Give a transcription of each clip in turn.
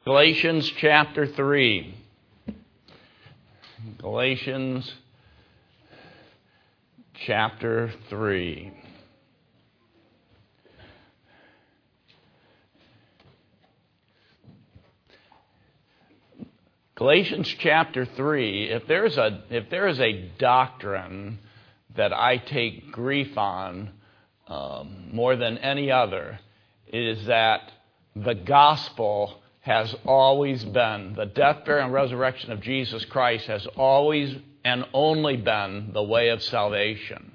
Galatians chapter 3. Galatians chapter 3. Galatians chapter 3, if there is a doctrine that I take grief on more than any other, it is that the gospel has always been, the death, burial, and resurrection of Jesus Christ has always and only been the way of salvation.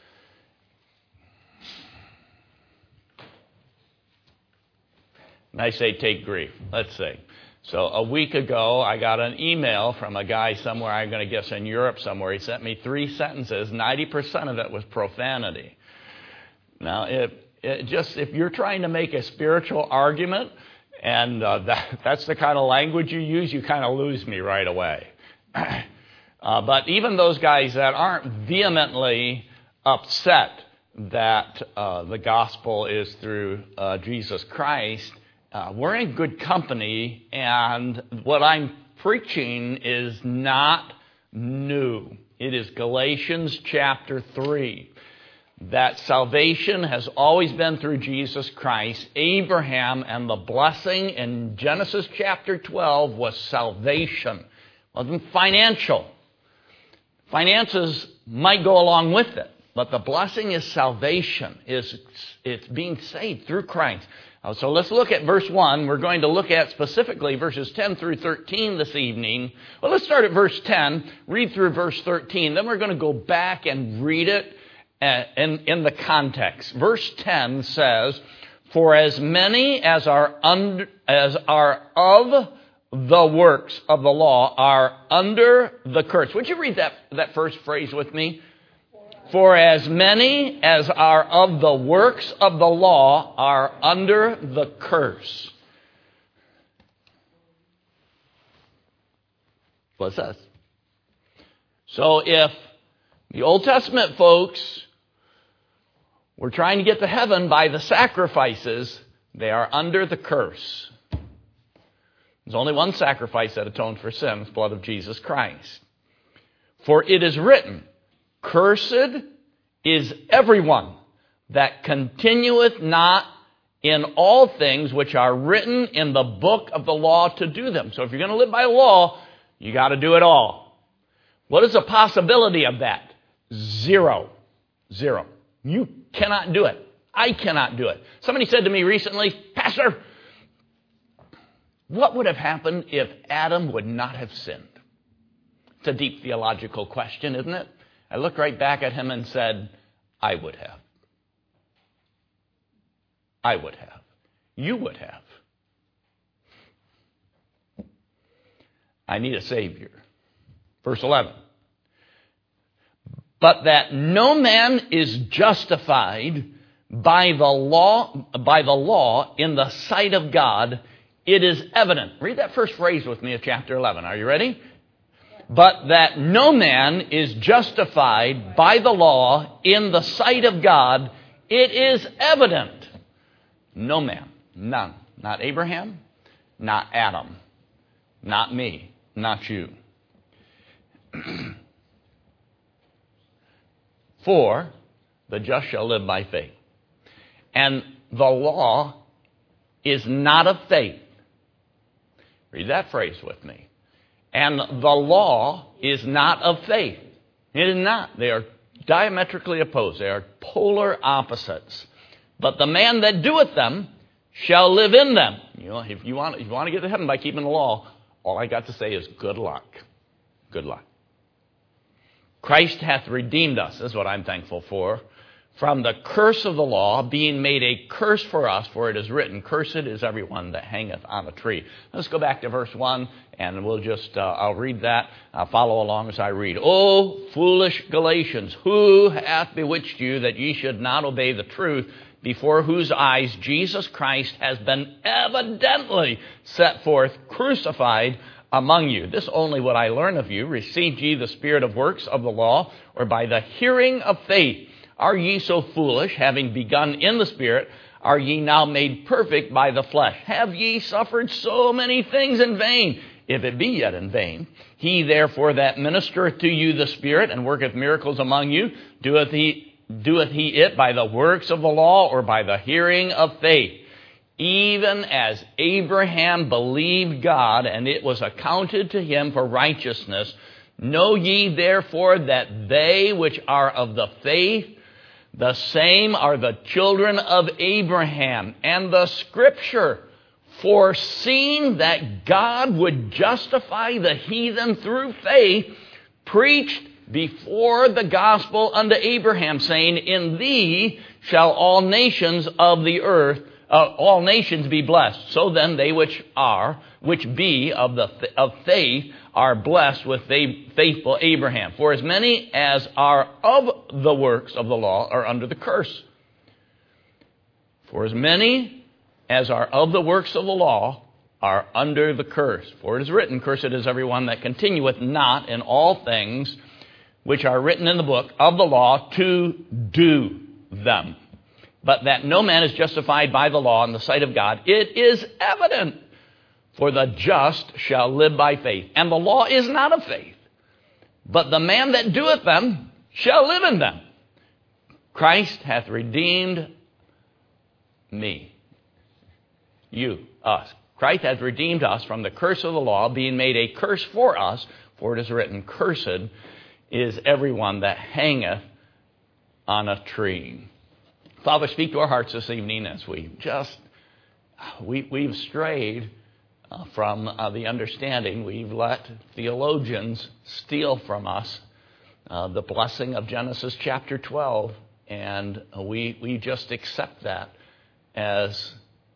And I say take grief. Let's see. So a week ago, I got an email from a guy somewhere, I'm going to guess in Europe somewhere. He sent me 3 sentences. 90% of it was profanity. Now, if you're trying to make a spiritual argument, and that's the kind of language you use, you kind of lose me right away. But even those guys that aren't vehemently upset that the gospel is through Jesus Christ, we're in good company, and what I'm preaching is not new. It is Galatians chapter 3. That salvation has always been through Jesus Christ. Abraham and the blessing in Genesis chapter 12 was salvation. It wasn't financial. Finances might go along with it, but the blessing is salvation. It's being saved through Christ. So let's look at verse 1. We're going to look at specifically verses 10 through 13 this evening. Well, let's start at verse 10, read through verse 13. Then we're going to go back and read it in the context. Verse 10 says, "For as many as are of the works of the law are under the curse." Would you read that first phrase with me? For as many as are of the works of the law are under the curse. What's that? So if the Old Testament folks were trying to get to heaven by the sacrifices, they are under the curse. There's only one sacrifice that atoned for sin, the blood of Jesus Christ. For it is written, "Cursed is everyone that continueth not in all things which are written in the book of the law to do them." So if you're going to live by the law, you got to do it all. What is the possibility of that? Zero. You cannot do it. I cannot do it. Somebody said to me recently, "Pastor, what would have happened if Adam would not have sinned?" It's a deep theological question, isn't it? I looked right back at him and said, I would have. I would have. You would have. I need a Savior. Verse 11. "But that no man is justified by the law in the sight of God, it is evident." Read that first phrase with me of chapter 11. Are you ready? "But that no man is justified by the law in the sight of God, it is evident." No man, none. Not Abraham, not Adam, not me, not you. "For the just shall live by faith. And the law is not of faith." Read that phrase with me. And the law is not of faith. It is not. They are diametrically opposed. They are polar opposites. "But the man that doeth them shall live in them." You know, if you want to get to heaven by keeping the law, all I got to say is good luck. Good luck. "Christ hath redeemed us," this is what I'm thankful for, "from the curse of the law, being made a curse for us, for it is written, Cursed is everyone that hangeth on a tree." Let's go back to verse 1, and we'll just, I'll read that. Follow along as I read. "O foolish Galatians, who hath bewitched you that ye should not obey the truth, before whose eyes Jesus Christ has been evidently set forth, crucified among you? This only would I learn of you. Received ye the spirit of works of the law, or by the hearing of faith? Are ye so foolish, having begun in the spirit, are ye now made perfect by the flesh? Have ye suffered so many things in vain? If it be yet in vain, he therefore that ministereth to you the Spirit and worketh miracles among you, doeth he it by the works of the law or by the hearing of faith? Even as Abraham believed God, and it was accounted to him for righteousness. Know ye therefore that they which are of the faith, the same are the children of Abraham. And the Scripture, foreseeing that God would justify the heathen through faith, preached before the gospel unto Abraham, saying, in thee shall all nations of the earth, all nations be blessed. So then they which be of faith, are blessed with faithful Abraham. For as many as are of the works of the law are under the curse. For as many as are of the works of the law are under the curse. For it is written, cursed is everyone that continueth not in all things which are written in the book of the law to do them. But that no man is justified by the law in the sight of God, it is evident. For the just shall live by faith. And the law is not of faith, but the man that doeth them shall live in them. Christ hath redeemed me. You, us. Christ hath redeemed us from the curse of the law, being made a curse for us. For it is written, cursed is everyone that hangeth on a tree. Father, speak to our hearts this evening as we've strayed from the understanding. We've let theologians steal from us the blessing of Genesis chapter 12, and we just accept that as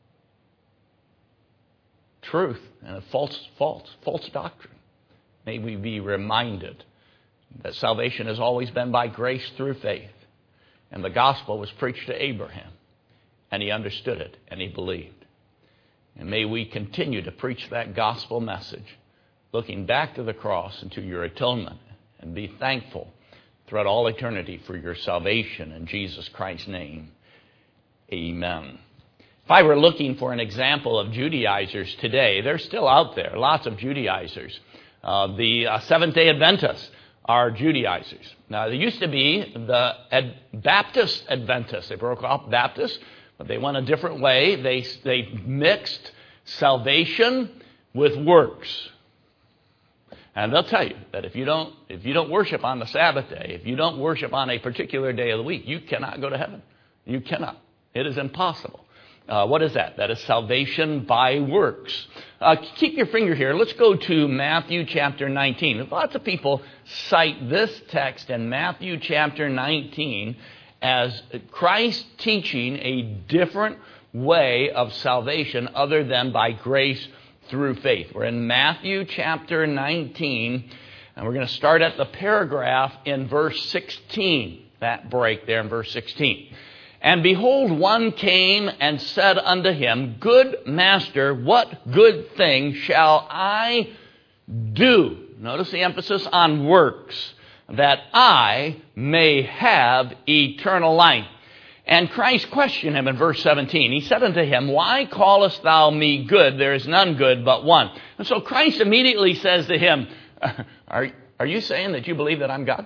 truth and a false doctrine. May we be reminded that salvation has always been by grace through faith, and the gospel was preached to Abraham, and he understood it, and he believed. And may we continue to preach that gospel message, looking back to the cross and to your atonement, and be thankful throughout all eternity for your salvation in Jesus Christ's name. Amen. If I were looking for an example of Judaizers today, they're still out there, lots of Judaizers. The Seventh-day Adventists are Judaizers. Now, there used to be the Baptist Adventists. They broke off Baptists, but they went a different way. They mixed salvation with works. And they'll tell you that if you don't worship on the Sabbath day, if you don't worship on a particular day of the week, you cannot go to heaven. You cannot. It is impossible. What is that? That is salvation by works. Keep your finger here. Let's go to Matthew chapter 19. Lots of people cite this text in Matthew chapter 19 as Christ teaching a different way of salvation other than by grace through faith. We're in Matthew chapter 19, and we're going to start at the paragraph in verse 16, that break there in verse 16. And behold, one came and said unto him, Good master, what good thing shall I do? Notice the emphasis on works, that I may have eternal life. And Christ questioned him in verse 17. He said unto him, Why callest thou me good? There is none good but one. And so Christ immediately says to him, Are you saying that you believe that I'm God?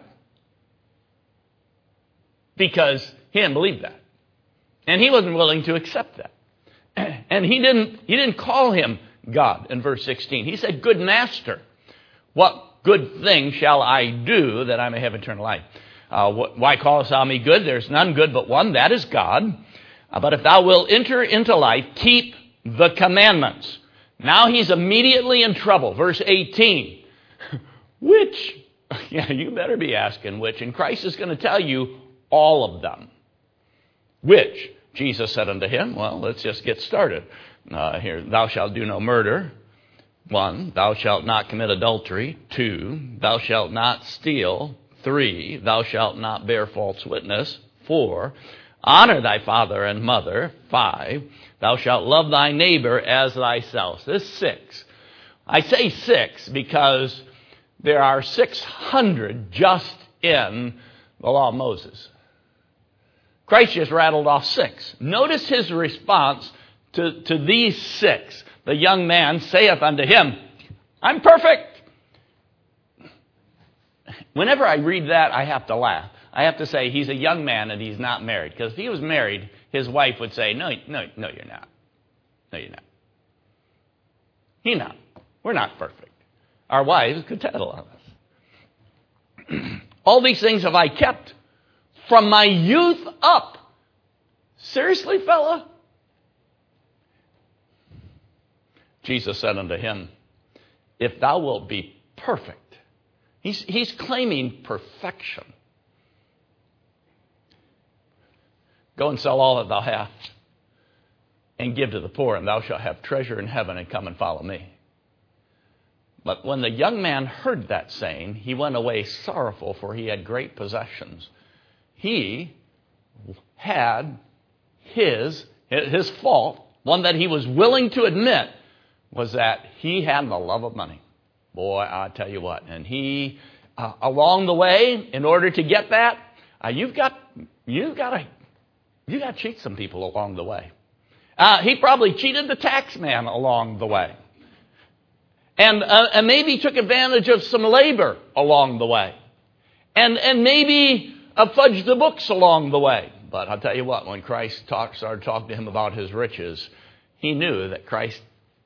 Because he didn't believe that. And he wasn't willing to accept that. And he didn't call him God in verse 16. He said, Good master, what good thing shall I do that I may have eternal life? Why callest thou me good? There's none good but one, that is God. But if thou wilt enter into life, keep the commandments. Now he's immediately in trouble. Verse 18. Which? Yeah, you better be asking which. And Christ is going to tell you all of them. Which? Jesus said unto him, well, let's just get started. Here, thou shalt do no murder. 1, thou shalt not commit adultery. 2, thou shalt not steal. 3, thou shalt not bear false witness. 4, honor thy father and mother. 5, thou shalt love thy neighbor as thyself. This is 6. I say 6 because there are 600 just in the law of Moses. Christ just rattled off 6. Notice his response to these 6. The young man saith unto him, I'm perfect. Whenever I read that, I have to laugh. I have to say he's a young man and he's not married. Because if he was married, his wife would say, no, you're not. No, you're not. He's not. We're not perfect. Our wives could tell on us. All these things have I kept from my youth up. Seriously, fella? Jesus said unto him, if thou wilt be perfect. He's claiming perfection. Go and sell all that thou hast and give to the poor, and thou shalt have treasure in heaven, and come and follow me. But when the young man heard that saying, he went away sorrowful, for he had great possessions. He had his fault, one that he was willing to admit, was that he had the love of money. Boy, I tell you what. And he, along the way, in order to get that, you've got to cheat some people along the way. He probably cheated the tax man along the way. And maybe took advantage of some labor along the way. And maybe fudged the books along the way. But I'll tell you what, when Christ started talking to him about his riches, he knew that Christ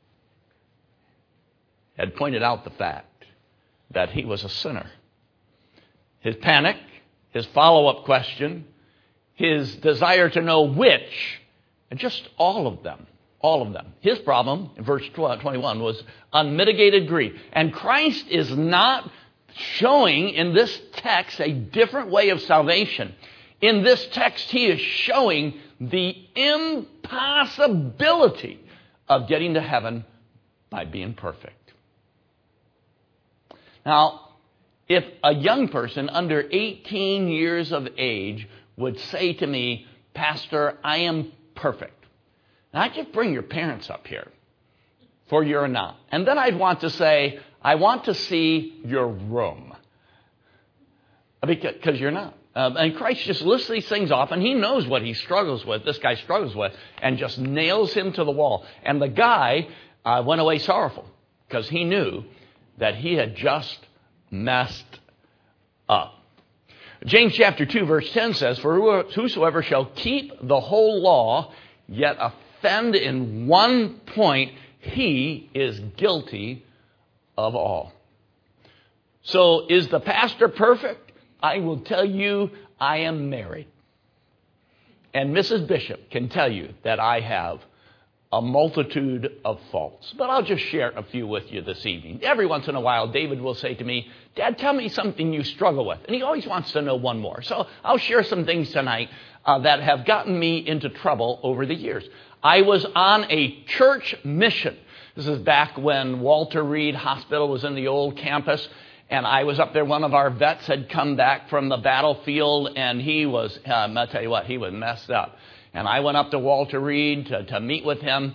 had pointed out the fact that he was a sinner. His panic, his follow-up question, his desire to know which, and just all of them. His problem, in verse 21, was unmitigated greed. And Christ is not showing in this text a different way of salvation. In this text, he is showing the impossibility of getting to heaven by being perfect. Now, if a young person under 18 years of age would say to me, Pastor, I am perfect. Now, I'd just bring your parents up here, for you're not. And then I'd want to say, I want to see your room. Because you're not. And Christ just lists these things off, and he knows what he struggles with, this guy struggles with, and just nails him to the wall. And the guy went away sorrowful, because he knew that he had just messed up. James chapter 2 verse 10 says, for whosoever shall keep the whole law, yet offend in one point, he is guilty of all. So is the pastor perfect? I will tell you, I am married. And Mrs. Bishop can tell you that I have a multitude of faults. But I'll just share a few with you this evening. Every once in a while, David will say to me, Dad, tell me something you struggle with. And he always wants to know one more. So I'll share some things tonight that have gotten me into trouble over the years. I was on a church mission. This is back when Walter Reed Hospital was in the old campus. And I was up there. One of our vets had come back from the battlefield, and he was, I'll tell you what, he was messed up. And I went up to Walter Reed to meet with him,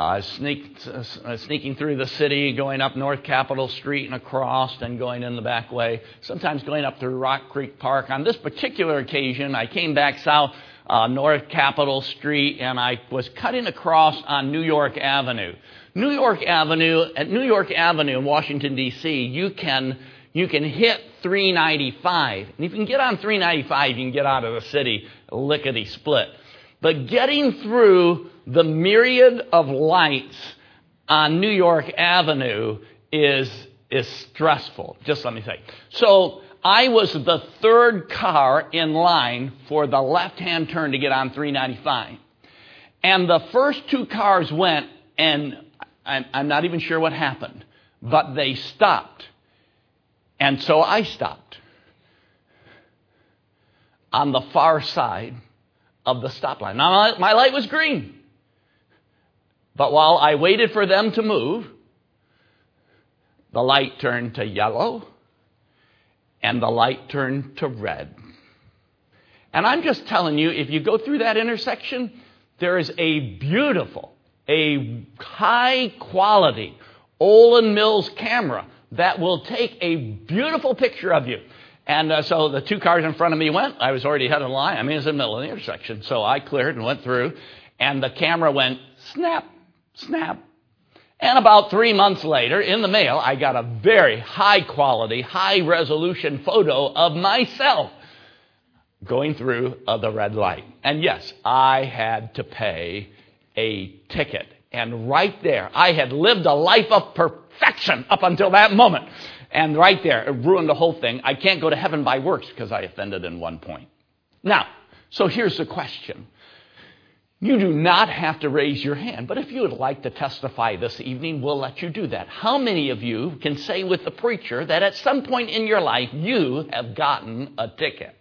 sneaking through the city, going up North Capitol Street and across, and going in the back way, sometimes going up through Rock Creek Park. On this particular occasion, I came back south North Capitol Street, and I was cutting across on New York Avenue. At New York Avenue in Washington, D.C., you can hit 395. And if you can get on 395, you can get out of the city lickety-split. But getting through the myriad of lights on New York Avenue is stressful, just let me say. So I was the third car in line for the left-hand turn to get on 395. And the first two cars went, and I'm not even sure what happened, but they stopped. And so I stopped on the far side of the stop line. Now, my light was green. But while I waited for them to move, the light turned to yellow and the light turned to red. And I'm just telling you, if you go through that intersection, there is a beautiful, a high quality Olin Mills camera that will take a beautiful picture of you. And so the two cars in front of me went. I was already ahead of the line. I mean, it was in the middle of the intersection. So I cleared and went through. And the camera went snap, snap. And about 3 months later, in the mail, I got a very high-quality, high-resolution photo of myself going through the red light. And yes, I had to pay a ticket. And right there, I had lived a life of perfection up until that moment. And right there, it ruined the whole thing. I can't go to heaven by works because I offended in one point. Now, so here's the question. You do not have to raise your hand, but if you would like to testify this evening, we'll let you do that. How many of you can say with the preacher that at some point in your life you have gotten a ticket?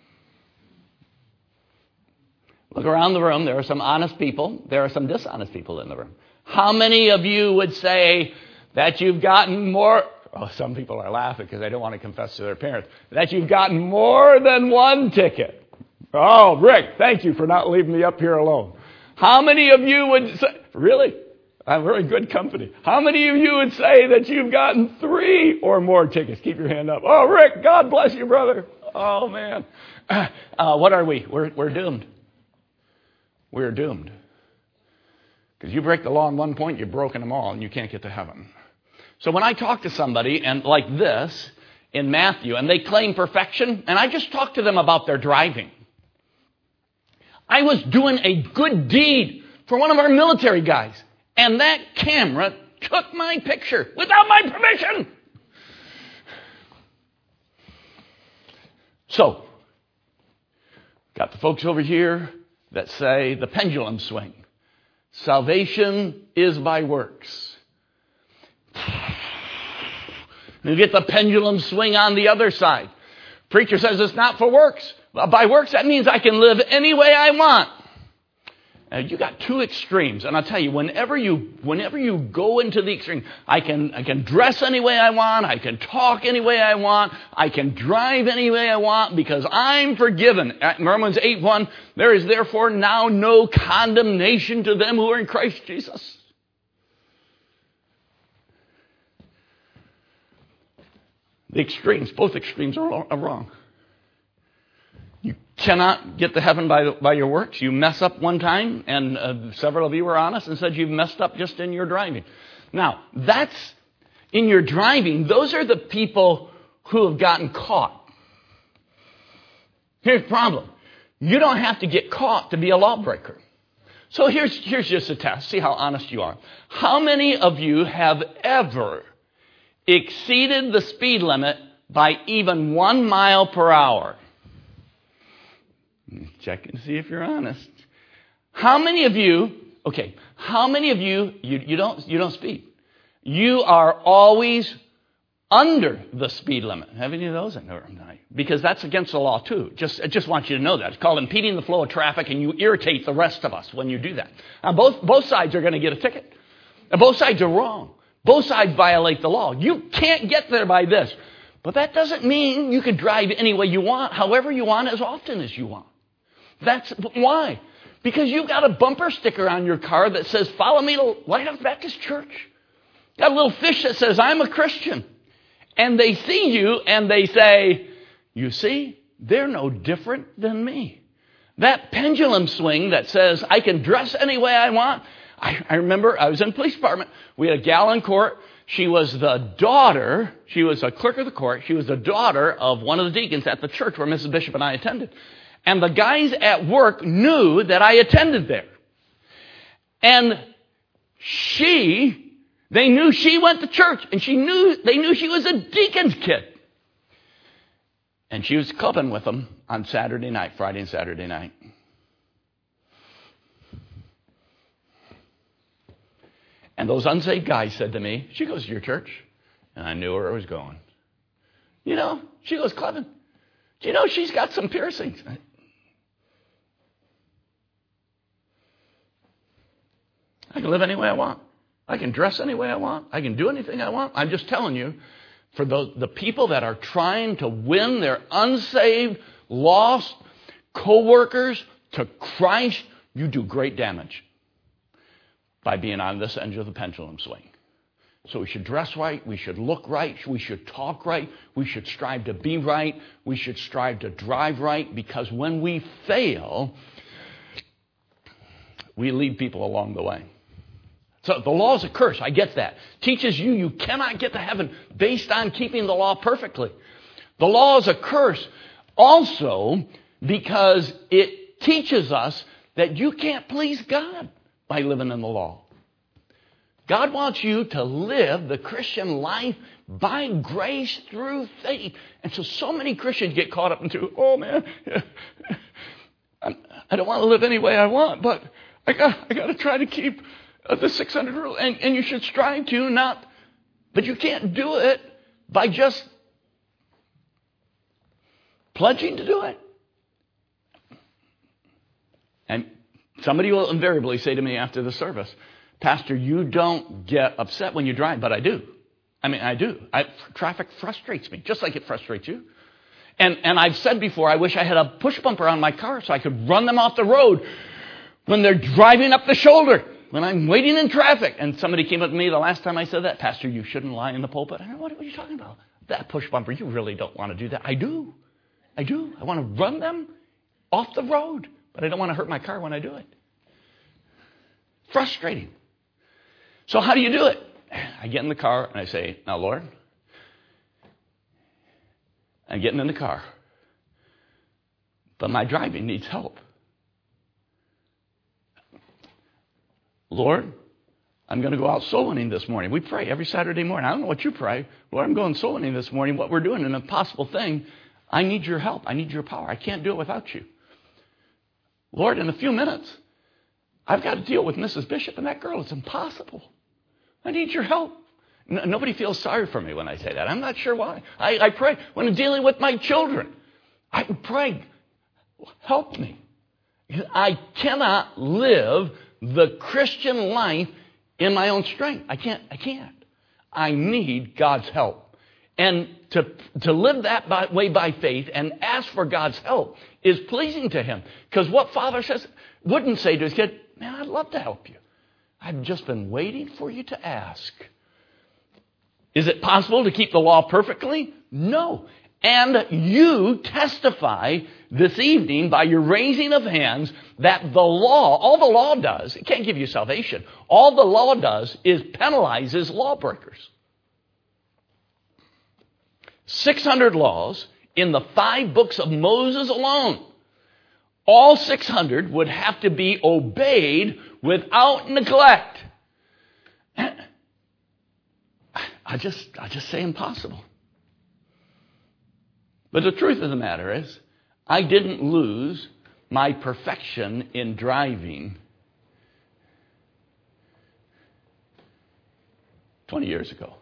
Look around the room. There are some honest people. There are some dishonest people in the room. How many of you would say that you've gotten more... Oh, some people are laughing because they don't want to confess to their parents. That you've gotten more than one ticket. Oh, Rick, thank you for not leaving me up here alone. How many of you would say... Really? I'm very good company. How many of you would say that you've gotten 3 or more tickets? Keep your hand up. Oh, Rick, God bless you, brother. Oh, man. What are we? We're doomed. We're doomed. Because you break the law in one point, you've broken them all, and you can't get to heaven. So when I talk to somebody, and like this, in Matthew, and they claim perfection, and I just talk to them about their driving. I was doing a good deed for one of our military guys, and that camera took my picture without my permission. So, got the folks over here that say the pendulum swing. Salvation is by works. You get the pendulum swing on the other side. Preacher says it's not for works. By works, that means I can live any way I want. Now, you got two extremes. And I'll tell you, whenever you go into the extreme, I can dress any way I want. I can talk any way I want. I can drive any way I want because I'm forgiven. At Romans 8:1, there is therefore now no condemnation to them who are in Christ Jesus. The extremes, both extremes are wrong. You cannot get to heaven by your works. You mess up one time, and several of you were honest and said you've messed up just in your driving. Now, that's in your driving. Those are the people who have gotten caught. Here's the problem. You don't have to get caught to be a lawbreaker. So here's just a test. See how honest you are. How many of you have ever exceeded the speed limit by even 1 mile per hour? Check and see if you're honest. How many of you, you don't speed? You are always under the speed limit. Have any of those? No, because that's against the law too. I just want you to know that. It's called impeding the flow of traffic, and you irritate the rest of us when you do that. Now, both sides are going to get a ticket. And both sides are wrong. Both sides violate the law. You can't get there by this. But that doesn't mean you can drive any way you want, however you want, as often as you want. That's why. Because you've got a bumper sticker on your car that says, "Follow me to Lighthouse Baptist Church." Got a little fish that says, "I'm a Christian." And they see you and they say, "You see, they're no different than me." That pendulum swing that says, "I can dress any way I want." I remember I was in the police department. We had a gal in court. She was a clerk of the court. She was the daughter of one of the deacons at the church where Mrs. Bishop and I attended. And the guys at work knew that I attended there. And they knew she went to church, and they knew she was a deacon's kid. And she was clubbing with them on Friday and Saturday night. And those unsaved guys said to me, "She goes to your church." And I knew where I was going. She goes clubbing. Do you know she's got some piercings? I can live any way I want. I can dress any way I want. I can do anything I want. I'm just telling you, for the people that are trying to win their unsaved, lost co-workers to Christ, you do great damage by being on this end of the pendulum swing. So we should dress right, we should look right, we should talk right, we should strive to be right, we should strive to drive right, because when we fail, we lead people along the way. So the law is a curse, I get that. Teaches you cannot get to heaven based on keeping the law perfectly. The law is a curse also because it teaches us that you can't please God by living in the law. God wants you to live the Christian life by grace through faith. And so many Christians get caught up into, oh man, I don't want to live any way I want, but I got to try to keep the 600 rule. And you should strive to, but you can't do it by just pledging to do it. And somebody will invariably say to me after the service, Pastor, you don't get upset when you drive, but I do. I do. Traffic frustrates me, just like it frustrates you. And I've said before, I wish I had a push bumper on my car so I could run them off the road when they're driving up the shoulder, when I'm waiting in traffic. And somebody came up to me the last time I said that, Pastor, you shouldn't lie in the pulpit. I go, what are you talking about? That push bumper, you really don't want to do that. I do. I want to run them off the road, but I don't want to hurt my car when I do it. Frustrating. So how do you do it? I get in the car and I say, now, Lord, I'm getting in the car, but my driving needs help. Lord, I'm going to go out soul winning this morning. We pray every Saturday morning. I don't know what you pray. Lord, I'm going soul winning this morning. What we're doing, an impossible thing. I need your help. I need your power. I can't do it without you. Lord, in a few minutes, I've got to deal with Mrs. Bishop and that girl. It's impossible. I need your help. Nobody feels sorry for me when I say that. I'm not sure why. I pray. When I'm dealing with my children, I pray, help me. I cannot live the Christian life in my own strength. I can't. I need God's help. And to live that way by faith and ask for God's help is pleasing to Him. Because what Father wouldn't say to his kid, man, I'd love to help you. I've just been waiting for you to ask. Is it possible to keep the law perfectly? No. And you testify this evening by your raising of hands that the law, all the law does, it can't give you salvation. All the law does is penalizes lawbreakers. 600 laws in the 5 books of Moses alone. All 600 would have to be obeyed without neglect. I just say impossible. But the truth of the matter is, I didn't lose my perfection in driving 20 years ago.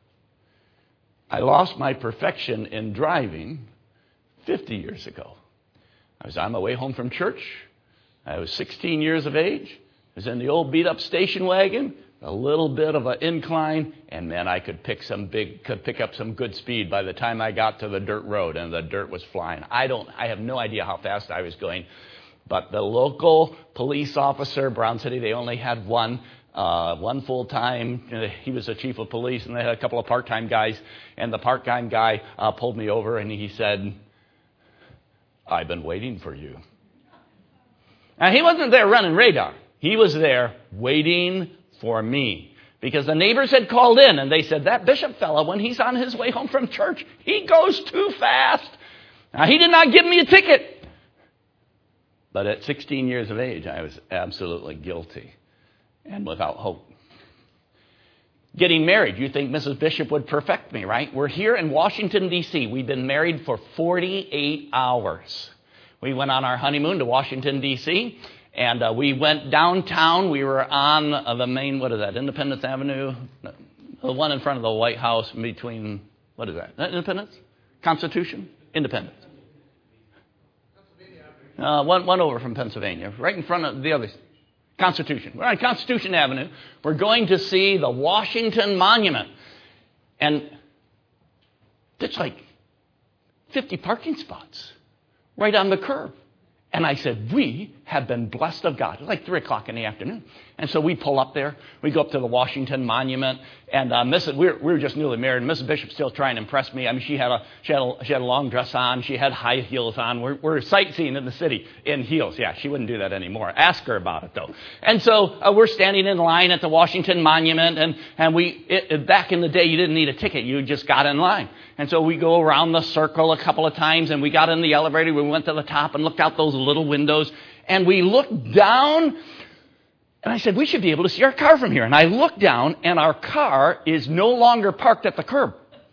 I lost my perfection in driving 50 years ago. I was on my way home from church. I was 16 years of age. I was in the old beat-up station wagon, a little bit of an incline, and man, I could pick up some good speed by the time I got to the dirt road, and the dirt was flying. I have no idea how fast I was going, but the local police officer, Brown City, they only had one full-time. He was the chief of police, and they had a couple of part-time guys, and the part-time guy pulled me over, and he said, I've been waiting for you. Now, he wasn't there running radar. He was there waiting for me. Because the neighbors had called in and they said, that Bishop fella, when he's on his way home from church, he goes too fast. Now, he did not give me a ticket. But at 16 years of age, I was absolutely guilty and without hope. Getting married, you think Mrs. Bishop would perfect me, right? We're here in Washington, D.C. We've been married for 48 hours. We went on our honeymoon to Washington, D.C., and we went downtown. We were on the main, Independence Avenue? The one in front of the White House between, Independence? Constitution? Independence. One over from Pennsylvania, right in front of the others. Constitution. We're on Constitution Avenue. We're going to see the Washington Monument. And there's like 50 parking spots right on the curb. And I said, we have been blessed of God. It's like 3 o'clock in the afternoon. And so we pull up there. We go up to the Washington Monument. And we were just newly married. Mrs. Bishop's still trying to impress me. I mean, she had a long dress on. She had high heels on. We're sightseeing in the city in heels. Yeah, she wouldn't do that anymore. Ask her about it, though. And so we're standing in line at the Washington Monument. And back in the day, you didn't need a ticket. You just got in line. And so we go around the circle a couple of times. And we got in the elevator. We went to the top and looked out those little windows. And we looked down. And I said, we should be able to see our car from here. And I looked down, and our car is no longer parked at the curb.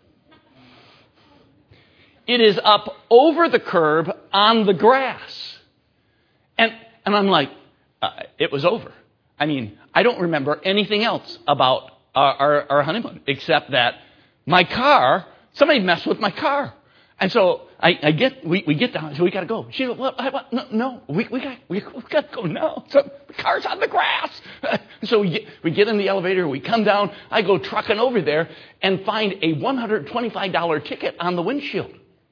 It is up over the curb on the grass. And I'm like, it was over. I mean, I don't remember anything else about our honeymoon, except that my car, somebody messed with my car. And so we get down, so we got to go. She goes, well, no, we got to go now. So the car's on the grass. So we get in the elevator, we come down, I go trucking over there and find a $125 ticket on the windshield.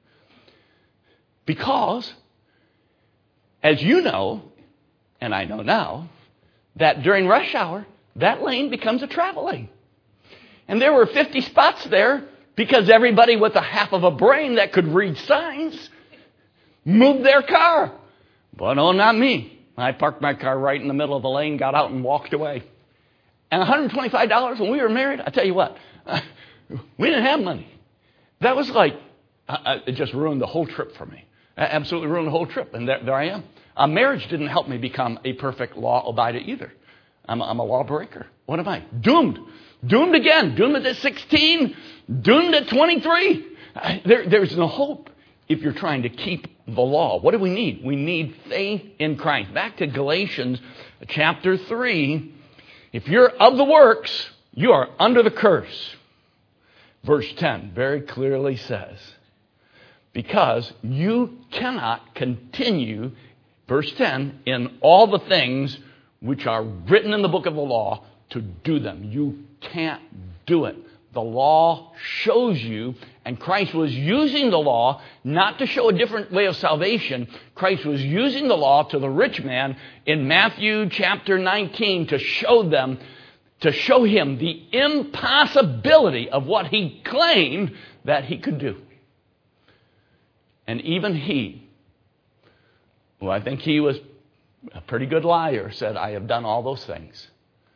Because, as you know, and I know now, that during rush hour, that lane becomes a travel lane. And there were 50 spots there, because everybody with a half of a brain that could read signs moved their car. But no, not me. I parked my car right in the middle of the lane, got out and walked away. And $125 when we were married, I tell you what, we didn't have money. That was like, it just ruined the whole trip for me. Absolutely ruined the whole trip. And there I am. Marriage didn't help me become a perfect law-abider either. I'm a lawbreaker. What am I? Doomed. Doomed again. Doomed at 16. Doomed at 23. There's no hope if you're trying to keep the law. What do we need? We need faith in Christ. Back to Galatians chapter 3. If you're of the works, you are under the curse. Verse 10 very clearly says, because you cannot continue, verse 10, in all the things which are written in the book of the law to do them. You can't do it. The law shows you, and Christ was using the law not to show a different way of salvation. Christ was using the law to the rich man in Matthew chapter 19 to show him the impossibility of what he claimed that he could do. And even he, well, I think he was a pretty good liar, said, I have done all those things.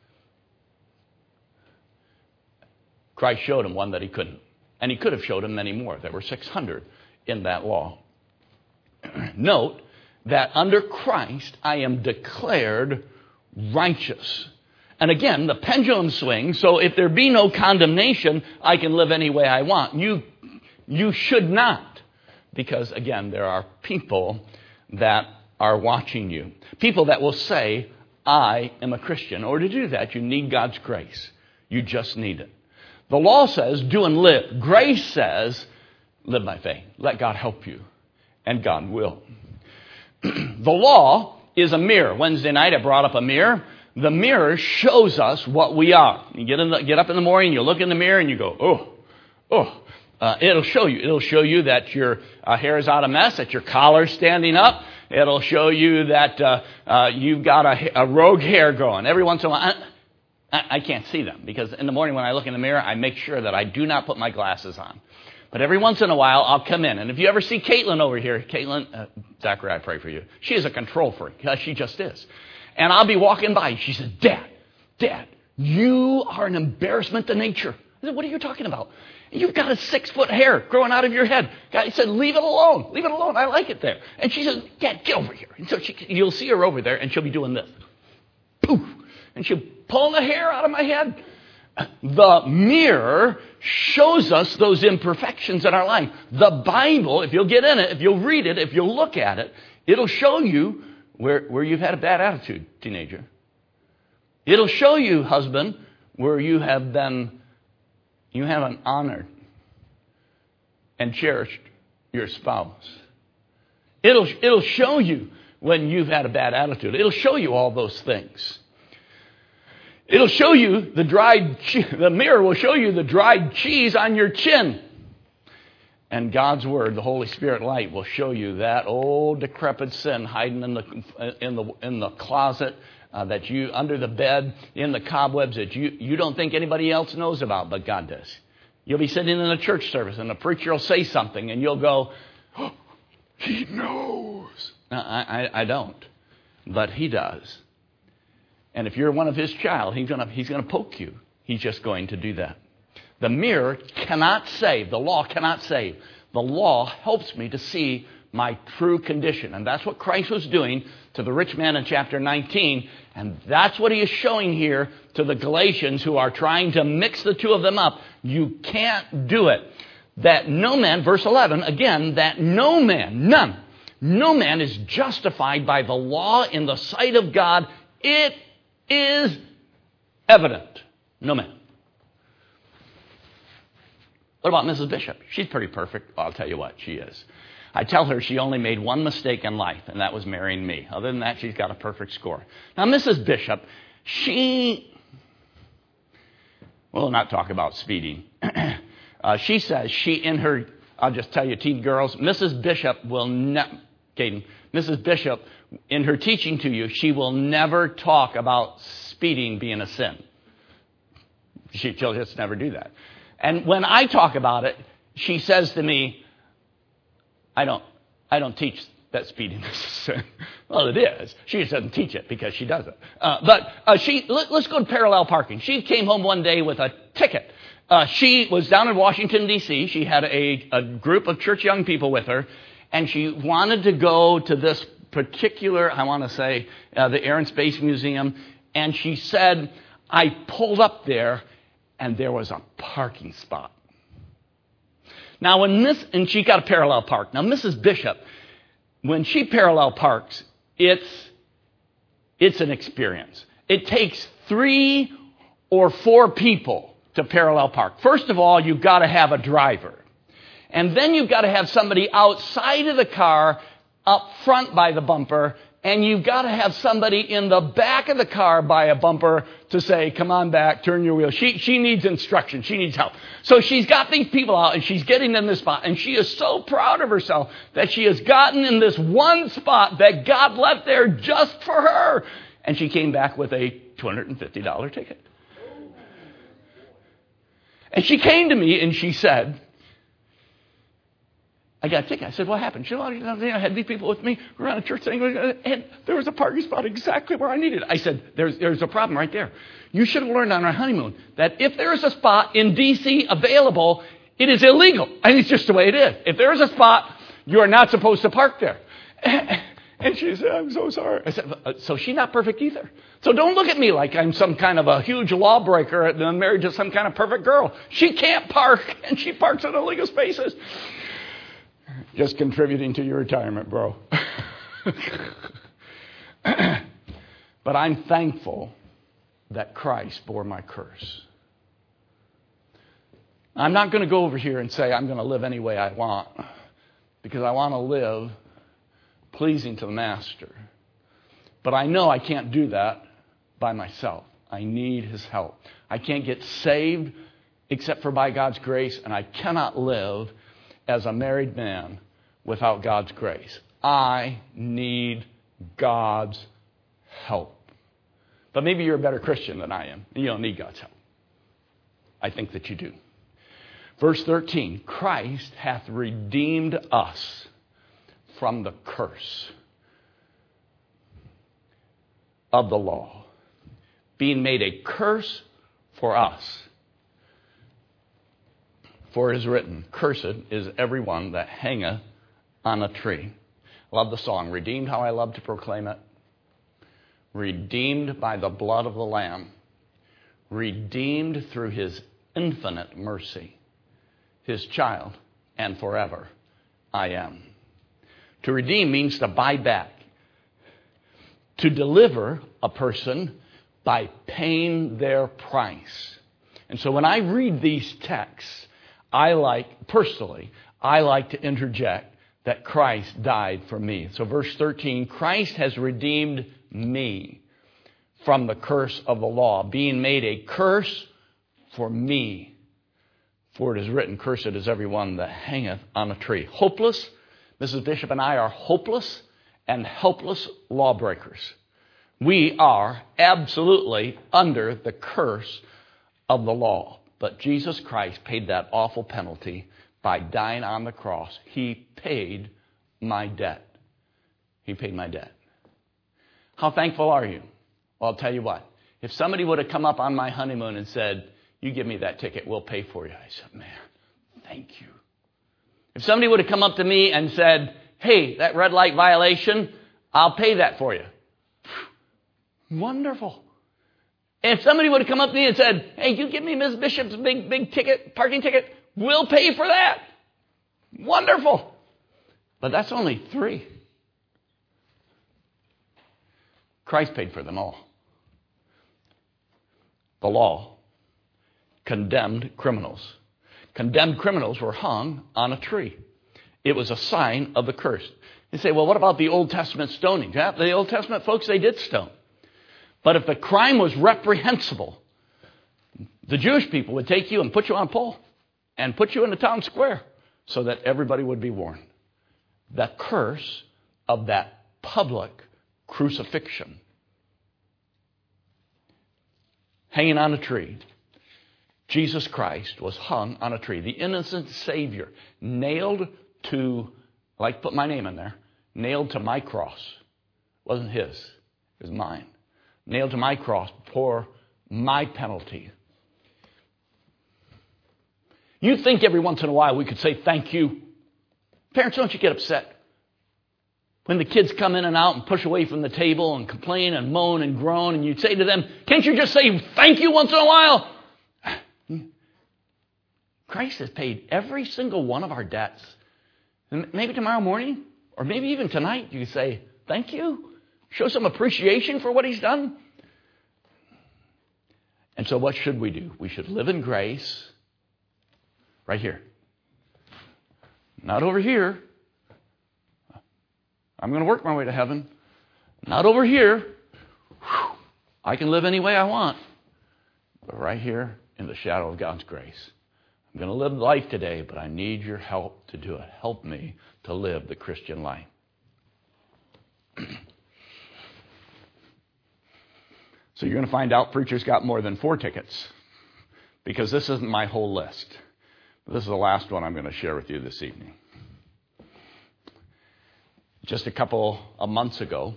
Christ showed him one that he couldn't. And he could have showed him many more. There were 600 in that law. Note that under Christ, I am declared righteous. And again, the pendulum swings. So if there be no condemnation, I can live any way I want. You should not. Because again, there are people that are watching you. People that will say, I am a Christian. Or to do that, you need God's grace. You just need it. The law says, do and live. Grace says, live by faith. Let God help you. And God will. The law is a mirror. Wednesday night I brought up a mirror. The mirror shows us what we are. You get up in the morning, you look in the mirror and you go, it'll show you. It'll show you that your hair is out of mess, that your collar's standing up. It'll show you that you've got a rogue hair growing. Every once in a while, I can't see them because in the morning when I look in the mirror, I make sure that I do not put my glasses on. But every once in a while, I'll come in. And if you ever see Caitlin over here, Zachary, I pray for you. She is a control freak. She just is. And I'll be walking by. She says, Dad, you are an embarrassment to nature. I said, what are you talking about? You've got a 6-foot hair growing out of your head. I said, leave it alone. Leave it alone. I like it there. And she says, Dad, get over here. And so you'll see her over there, and she'll be doing this. Poof. And she'll pull the hair out of my head. The mirror shows us those imperfections in our life. The Bible, if you'll get in it, if you'll read it, if you'll look at it, it'll show you where you've had a bad attitude, teenager. It'll show you, husband, where you haven't honored and cherished your spouse. It'll show you when you've had a bad attitude. It'll show you all those things. It'll show you the mirror will show you the dried cheese on your chin. And God's Word, the Holy Spirit light, will show you that old decrepit sin hiding in the closet, that you under the bed, in the cobwebs that you don't think anybody else knows about, but God does. You'll be sitting in a church service and the preacher will say something and you'll go, oh, he knows. No, I don't, but he does. And if you're one of his child, he's gonna poke you. He's just going to do that. The mirror cannot save. The law cannot save. The law helps me to see my true condition. And that's what Christ was doing to the rich man in chapter 19. And that's what he is showing here to the Galatians who are trying to mix the two of them up. You can't do it. That no man, verse 11, again, that no man is justified by the law in the sight of God. It is evident. No man. What about Mrs. Bishop? She's pretty perfect. Well, I'll tell you what, she is. I tell her she only made one mistake in life, and that was marrying me. Other than that, she's got a perfect score. Now, Mrs. Bishop, we'll not talk about speeding. She says I'll just tell you, teen girls, Mrs. Bishop Mrs. Bishop, in her teaching to you, she will never talk about speeding being a sin. She'll just never do that. And when I talk about it, she says to me, I don't teach that speeding is a sin. Well, it is. She just doesn't teach it because she doesn't. Let's go to parallel parking. She came home one day with a ticket. She was down in Washington, D.C. She had a group of church young people with her, and she wanted to go to this particular, I want to say, the Air and Space Museum. And she said, I pulled up there, and there was a parking spot. Now, and she got a parallel park. Now, Mrs. Bishop, when she parallel parks, it's an experience. It takes 3 or 4 people to parallel park. First of all, you've got to have a driver. And then you've got to have somebody outside of the car, up front by the bumper, and you've got to have somebody in the back of the car by a bumper to say, come on back, turn your wheel. She needs instruction. She needs help. So she's got these people out, and she's getting in this spot. And she is so proud of herself that she has gotten in this one spot that God left there just for her. And she came back with a $250 ticket. And she came to me, and she said, I got a ticket. I said, what happened? She said, I had these people with me around the church saying, and there was a parking spot exactly where I needed it. I said, there's a problem right there. You should have learned on our honeymoon that if there is a spot in D.C. available, it is illegal. And it's just the way it is. If there is a spot, you are not supposed to park there. And she said, I'm so sorry. I said, so she's not perfect either. So don't look at me like I'm some kind of a huge lawbreaker and I'm married to some kind of perfect girl. She can't park, and she parks in illegal spaces. Just contributing to your retirement, bro. But I'm thankful that Christ bore my curse. I'm not going to go over here and say I'm going to live any way I want, because I want to live pleasing to the Master. But I know I can't do that by myself. I need His help. I can't get saved except for by God's grace, and I cannot live as a married man without God's grace. I need God's help. But maybe you're a better Christian than I am, and you don't need God's help. I think that you do. Verse 13, Christ hath redeemed us from the curse of the law, being made a curse for us. For it is written, cursed is everyone that hangeth on a tree. Love the song, redeemed, how I love to proclaim it. Redeemed by the blood of the Lamb. Redeemed through His infinite mercy. His child, and forever I am. To redeem means to buy back. To deliver a person by paying their price. And so when I read these texts, I like to interject that Christ died for me. So verse 13, Christ has redeemed me from the curse of the law, being made a curse for me. For it is written, cursed is every one that hangeth on a tree. Hopeless. Mrs. Bishop and I are hopeless and helpless lawbreakers. We are absolutely under the curse of the law. But Jesus Christ paid that awful penalty by dying on the cross. He paid my debt. He paid my debt. How thankful are you? Well, I'll tell you what. If somebody would have come up on my honeymoon and said, you give me that ticket, we'll pay for you. I said, man, thank you. If somebody would have come up to me and said, hey, that red light violation, I'll pay that for you. Wonderful. And if somebody would have come up to me and said, hey, you give me Ms. Bishop's big ticket, parking ticket, we'll pay for that. Wonderful. But that's only 3. Christ paid for them all. The law condemned criminals. Condemned criminals were hung on a tree. It was a sign of the curse. You say, well, what about the Old Testament stoning? Yeah, the Old Testament folks, they did stone. But if the crime was reprehensible, the Jewish people would take you and put you on a pole and put you in the town square so that everybody would be warned. The curse of that public crucifixion. Hanging on a tree. Jesus Christ was hung on a tree. The innocent Savior nailed to, like put my name in there, nailed to my cross. It wasn't his. It was mine. Nailed to my cross for my penalty. You think every once in a while we could say thank you. Parents, don't you get upset when the kids come in and out and push away from the table and complain and moan and groan, and you'd say to them, can't you just say thank you once in a while? Christ has paid every single one of our debts. And maybe tomorrow morning, or maybe even tonight, you say, thank you. Show some appreciation for what he's done. And so what should we do? We should live in grace right here. Not over here. I'm going to work my way to heaven. Not over here. I can live any way I want. But right here in the shadow of God's grace. I'm going to live life today, but I need your help to do it. Help me to live the Christian life. So you're going to find out preachers got more than 4 tickets, because this isn't my whole list. This is the last one I'm going to share with you this evening. Just a couple of months ago,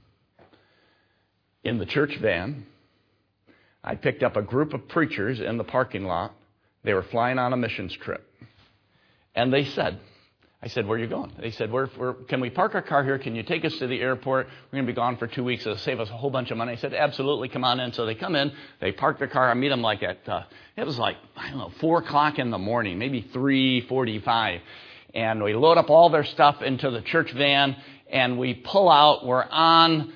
in the church van, I picked up a group of preachers in the parking lot. They were flying on a missions trip. And they said, I said, where are you going? They said, can we park our car here? Can you take us to the airport? We're going to be gone for 2 weeks. It'll save us a whole bunch of money. I said, absolutely, come on in. So they come in. They park their car. I meet them like at, it was like, 4 o'clock in the morning, maybe 3:45. And we load up all their stuff into the church van, and we pull out. We're on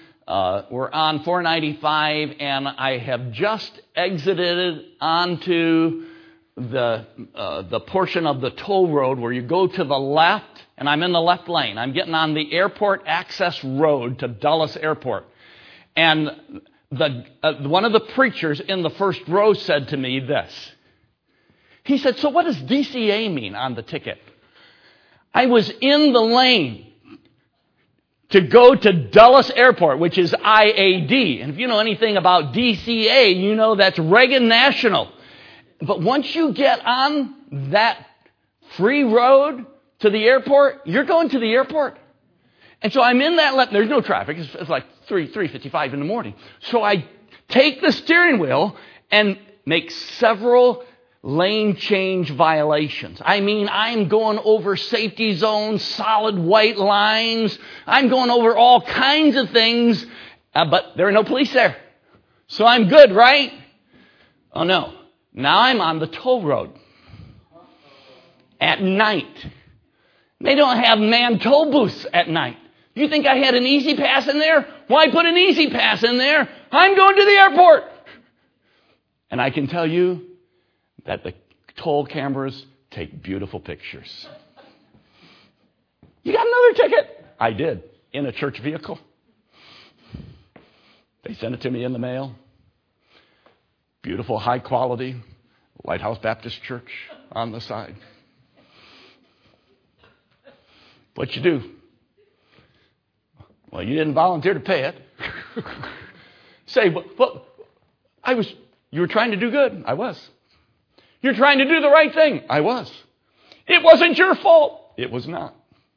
495, and I have just exited onto the portion of the toll road where you go to the left, and I'm in the left lane. I'm getting on the airport access road to Dulles Airport. And one of the preachers in the first row said to me this. He said, so what does DCA mean on the ticket? I was in the lane to go to Dulles Airport, which is IAD. And if you know anything about DCA, you know that's Reagan National. But once you get on that free road to the airport, you're going to the airport. And so I'm in that left. There's no traffic. It's like 3:55 in the morning. So I take the steering wheel and make several lane change violations. I mean, I'm going over safety zones, solid white lines. I'm going over all kinds of things, but there are no police there. So I'm good, right? Oh, no. Now I'm on the toll road at night. They don't have manned toll booths at night. You think I had an easy pass in there? Why put an easy pass in there? I'm going to the airport. And I can tell you that the toll cameras take beautiful pictures. You got another ticket? I did, in a church vehicle. They sent it to me in the mail. Beautiful, high quality, Lighthouse Baptist Church on the side. What'd you do? Well, you didn't volunteer to pay it. Say, well, you were trying to do good. I was. You're trying to do the right thing. I was. It wasn't your fault. It was not.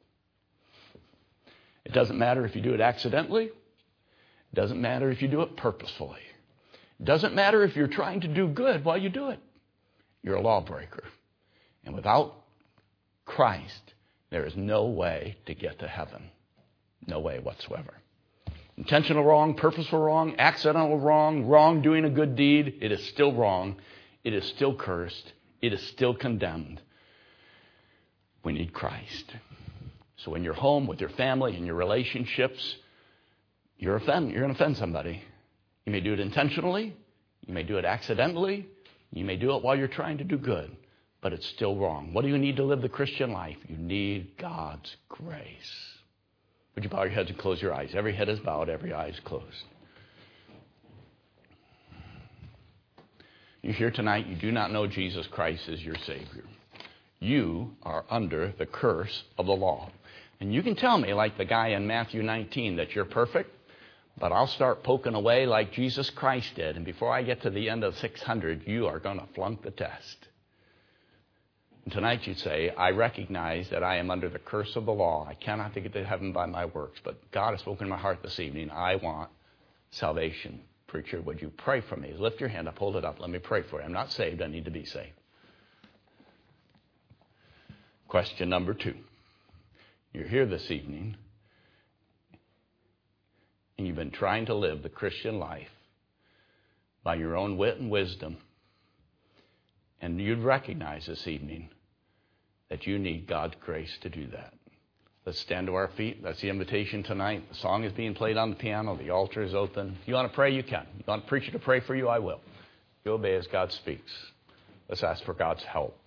It doesn't matter if you do it accidentally. It doesn't matter if you do it purposefully. It doesn't matter if you're trying to do good while you do it. You're a lawbreaker. And without Christ, there is no way to get to heaven. No way whatsoever. Intentional wrong, purposeful wrong, accidental wrong, wrong doing a good deed, it is still wrong. It is still cursed. It is still condemned. We need Christ. So in your home, with your family, in your relationships, you're going to offend somebody. You may do it intentionally. You may do it accidentally. You may do it while you're trying to do good. But it's still wrong. What do you need to live the Christian life? You need God's grace. Would you bow your heads and close your eyes? Every head is bowed, every eye is closed. You're here tonight, you do not know Jesus Christ as your Savior. You are under the curse of the law. And you can tell me, like the guy in Matthew 19, that you're perfect, but I'll start poking away like Jesus Christ did, and before I get to the end of 600, you are going to flunk the test. And tonight you'd say, I recognize that I am under the curse of the law. I cannot get to heaven by my works, but God has spoken in my heart this evening. I want salvation. Preacher, would you pray for me? Lift your hand up, hold it up. Let me pray for you. I'm not saved. I need to be saved. Question number 2. You're here this evening, and you've been trying to live the Christian life by your own wit and wisdom. And you'd recognize this evening that you need God's grace to do that. Let's stand to our feet. That's the invitation tonight. The song is being played on the piano. The altar is open. If you want to pray, you can. If you want a preacher to pray for you, I will. You obey as God speaks. Let's ask for God's help.